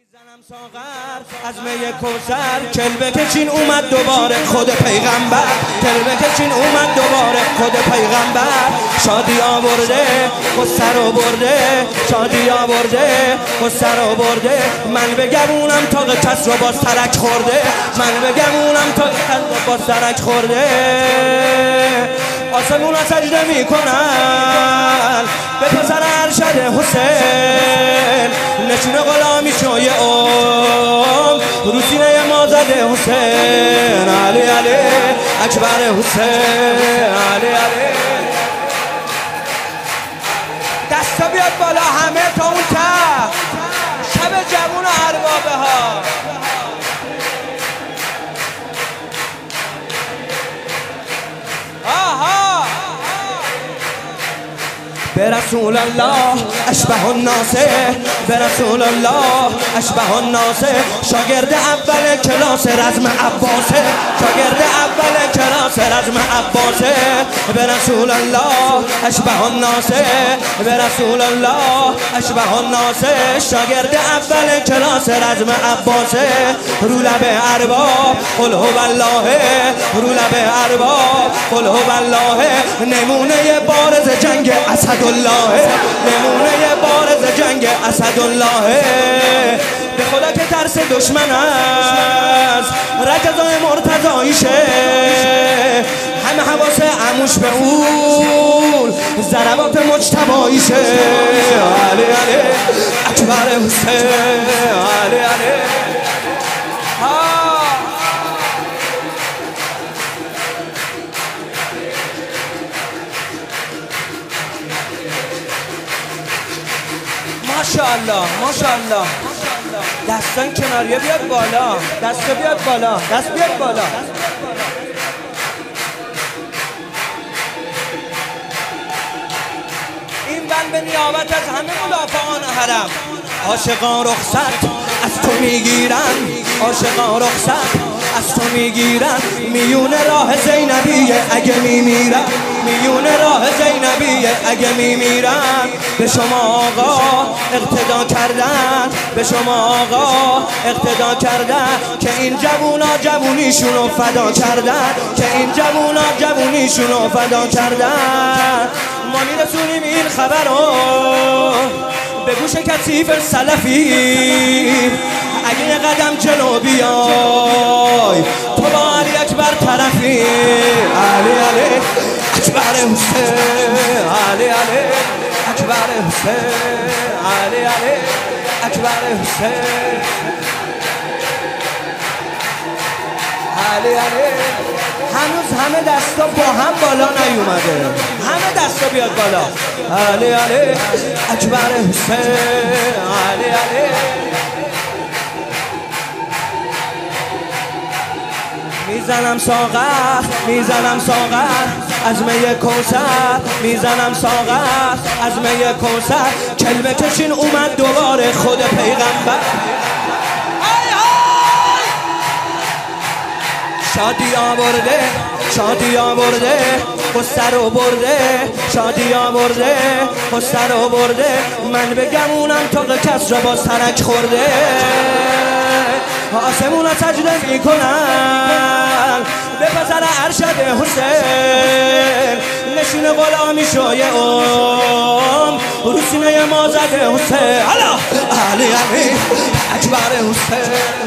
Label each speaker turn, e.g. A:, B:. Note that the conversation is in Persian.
A: میزنم ساغر از می کوثر، کل بکشین اومد دوباره خود پیغمبر، کل بکشین اومد دوباره خود پیغمبر. شادی آورده قصه رو برده، شادی آورده قصه رو برده. من بگمونم تا کس رو باز ترک خورده، من بگمونم تا کس رو باز ترک خورده. آسمون سجده میکنن به پسر ارشد حسین، نشون غلامی شوی رو سینه ما زده حسین. علی علی اکبر حسین، علی علی. دستا بیاد بالا همه تا اون ته، شب جوون و اربابه ها. به رسول الله اشبه الناس، به رسول الله اشبه الناس. شاگرد اول کلاس رزم عباسه، شاگرد اول کلاس رزم عباسه. به رسول الله اشبه الناس، به رسول الله اشبه الناس. شاگرد اول کلاس رزم عباسه. رو لب ارباب قل هو الله، رو لب ارباب قل هو الله. نمونه بارز جنگ اسد الله، نمونه بارز جنگ اسد الله. به خدا که ترس دشمن است رجزای مرتضاییشه، همه حواس عموش به اون ضربات مجتباییشه. علی علی اکبر حسین، علی علی. ماشاءالله ماشاءالله. دستان کناریه بیاد بالا، دست بیاد بالا، دست بیاد بالا. این بند به نیابت از همه مدافعان حرم. عاشقان رخصت از تو میگیرن، عاشقان رخصت از تو میگیرن. میون راه زینبیه اگه میمیرن، میون راه زینبیه اگه میمیرن. به شما آقا اقتدا کردن، به شما آقا اقتدا کردن. که این جوونا جوونیشونو فدا کردن، که این جوونا جوونیشونو فدا کردن. ما میرسونیم این خبرو به گوش کثیف سلفی. اگه یه قدم جلو بیای تو با علی اکبر طرفی. علی علی اکبر حسین، علی علی اکبر حسین، علی علی اکبر حسین، علی علی. هنوز همه دستا با هم بالا نیومده، همه دستا بیاد بالا. علی علی اکبر حسین، علی علی. میزنم ساغر، میزنم ساغر از می کوثر، میزنم ساغر از می کوثر. کل بکشین اومد دوباره خود پیغمبر. شادی آورده، شادی آورده قصه رو برده، شادی آورده قصه رو برده. من بگمونم تا کس را باز ترک خورده. آسمون سجده میکنن به پسر ارشد حسین، نشون غلامی شوی رو سینه ما زده حسین. علی علی اکبر حسین.